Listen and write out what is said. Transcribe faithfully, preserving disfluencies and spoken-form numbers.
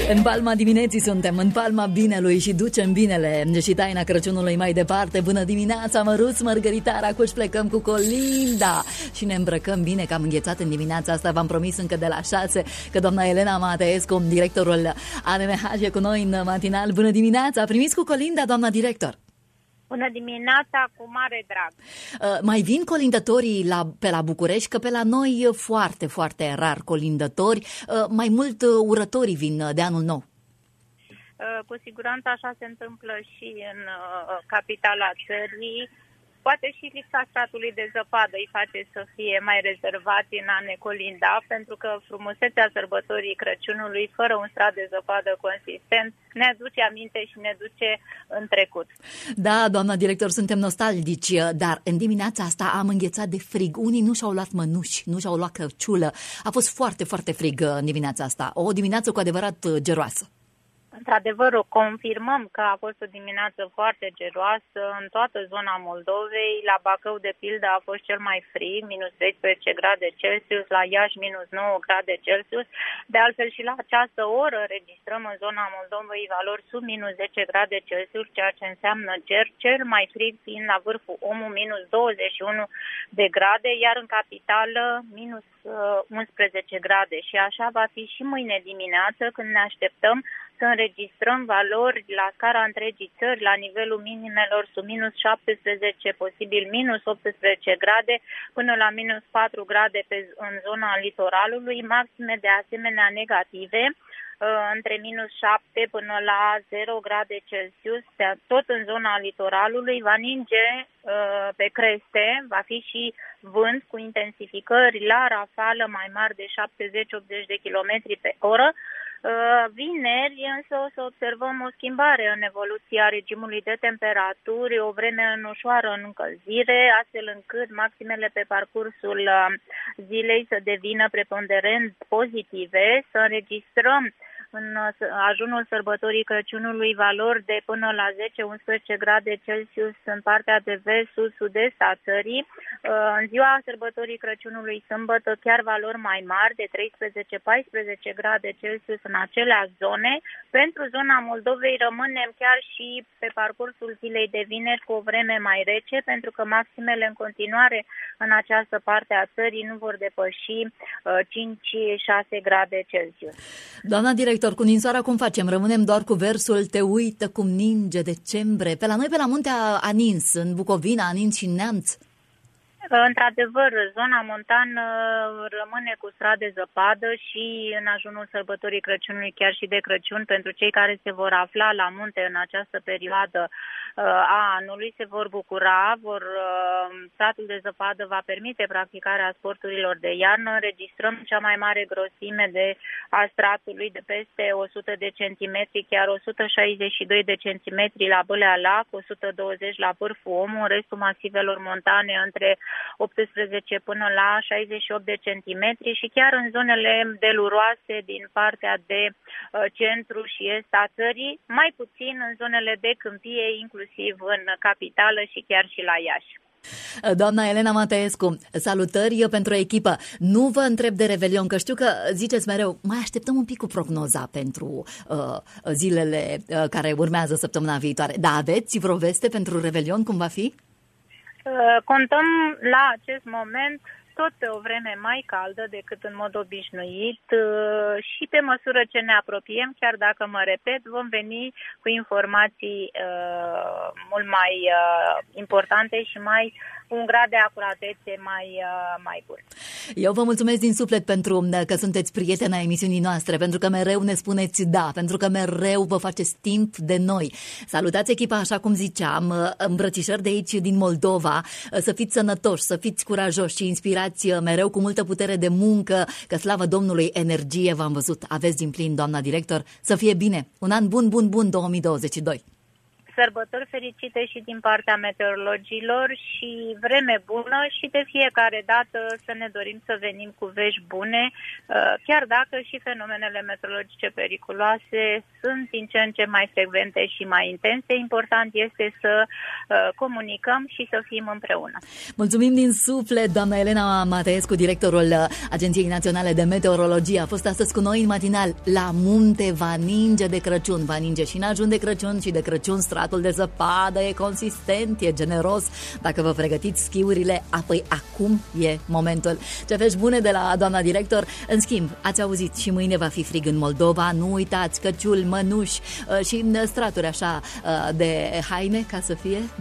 În palma dimineții suntem, în palma binelui și ducem binele și taina Crăciunului mai departe. Bună dimineața, Măruț, Mărgăritara, acuși plecăm cu Colinda și ne îmbrăcăm bine, că am înghețat în dimineața asta. V-am promis încă de la șase că doamna Elena Mateescu, directorul A N M H, e cu noi în matinal. Bună dimineața, primiți cu Colinda, doamna director. Bună dimineața, cu mare drag. Uh, mai vin colindătorii la, pe la București, că pe la noi foarte, foarte rar colindători, uh, mai mult uh, urătorii vin uh, de anul nou. Uh, cu siguranță așa se întâmplă și în uh, capitala țării. Poate și lipsa stratului de zăpadă îi face să fie mai rezervați în a ne colinda, pentru că frumusețea sărbătorii Crăciunului, fără un strat de zăpadă consistent, ne aduce aminte și ne duce în trecut. Da, doamna director, suntem nostalgici, dar în dimineața asta am înghețat de frig. Unii nu și-au luat mănuși, nu și-au luat căciulă. A fost foarte, foarte frig în dimineața asta. O dimineață cu adevărat geroasă. Într-adevăr, o confirmăm că a fost o dimineață foarte geroasă în toată zona Moldovei. La Bacău, de pildă, a fost cel mai frig, minus treisprezece grade Celsius, la Iași, minus nouă grade Celsius. De altfel, și la această oră registrăm în zona Moldovei valori sub minus zece grade Celsius, ceea ce înseamnă ger, cel mai frig fiind la vârful Omul, minus douăzeci și unu de grade, iar în capitală, minus unsprezece grade. Și așa va fi și mâine dimineață, când ne așteptăm să înregistrăm valori la scara întregii țări, la nivelul minimelor sub minus șaptesprezece, posibil minus optsprezece grade, până la minus patru grade pe, în zona litoralului, maxime de asemenea negative, între minus șapte până la zero grade Celsius, tot în zona litoralului. Va ninge pe creste, va fi și vânt cu intensificări la rafală mai mari de șaptezeci optzeci de kilometri pe oră. Vineri însă o să observăm o schimbare în evoluția regimului de temperaturi, o vreme în ușoară în încălzire, astfel încât maximele pe parcursul zilei să devină preponderent pozitive, să înregistrăm în ajunul sărbătorii Crăciunului valori de până la zece unsprezece grade Celsius în partea de vest, sud-sud-est a țării. În ziua sărbătorii Crăciunului sâmbătă chiar valori mai mari de treisprezece paisprezece grade Celsius în aceleași zone. Pentru zona Moldovei rămânem chiar și pe parcursul zilei de vineri cu o vreme mai rece, pentru că maximele în continuare în această parte a țării nu vor depăși cinci șase grade Celsius. Doamna director, cu ninsoara cum facem? Rămânem doar cu versul "Te uită cum ninge decembrie"? Pe la noi, pe la munte a nins, în Bucovina a nins și în Neamț. Într-adevăr, zona montană rămâne cu strat de zăpadă și în ajunul sărbătorii Crăciunului, chiar și de Crăciun, pentru cei care se vor afla la munte în această perioadă a anului, se vor bucura, vor, stratul de zăpadă va permite practicarea sporturilor de iarnă. Înregistrăm cea mai mare grosime de a stratului de peste o sută de centimetri, chiar o sută șaizeci și doi de centimetri la Bălea Lac, o sută douăzeci la vârful Omul, restul masivelor montane între optsprezece până la șaizeci și opt de centimetri și chiar în zonele deluroase din partea de uh, centru și est a țării, mai puțin în zonele de câmpie, inclusiv în capitală și chiar și la Iași. Doamna Elena Mateescu, salutări pentru echipă. Nu vă întreb de Revelion, că știu că ziceți mereu, mai așteptăm un pic cu prognoza pentru uh, zilele uh, care urmează săptămâna viitoare. Da, aveți vreo veste pentru Revelion, cum va fi? Contăm la acest moment tot pe o vreme mai caldă decât în mod obișnuit și pe măsură ce ne apropiem, chiar dacă mă repet, vom veni cu informații uh, mult mai uh, importante și mai un grad de acuratețe mai, uh, mai bun. Eu vă mulțumesc din suflet pentru că sunteți prietena emisiunii noastre, pentru că mereu ne spuneți da, pentru că mereu vă faceți timp de noi. Salutați echipa, așa cum ziceam, îmbrățișări de aici din Moldova, să fiți sănătoși, să fiți curajoși și inspirați mereu cu multă putere de muncă, că slavă Domnului, energie v-am văzut, aveți din plin, doamna director, să fie bine. Un an bun, bun, bun două mii douăzeci și doi. sărbători fericite și din partea meteorologilor și vreme bună și de fiecare dată să ne dorim să venim cu vești bune, chiar dacă și fenomenele meteorologice periculoase sunt din ce în ce mai frecvente și mai intense. Important este să comunicăm și să fim împreună. Mulțumim din suflet, doamna Elena Mateescu, directorul Agenției Naționale de Meteorologie. A fost astăzi cu noi în matinal. La munte va ninge de Crăciun, va ninge și în ajun de Crăciun și de Crăciun stratul de zăpadă e consistent, e generos. Dacă vă pregătiți schiurile, apoi acum e momentul. Ce vești bune de la doamna director. În schimb, ați auzit, și mâine va fi frig în Moldova. Nu uitați căciul, mănuși și straturi așa de haine ca să fie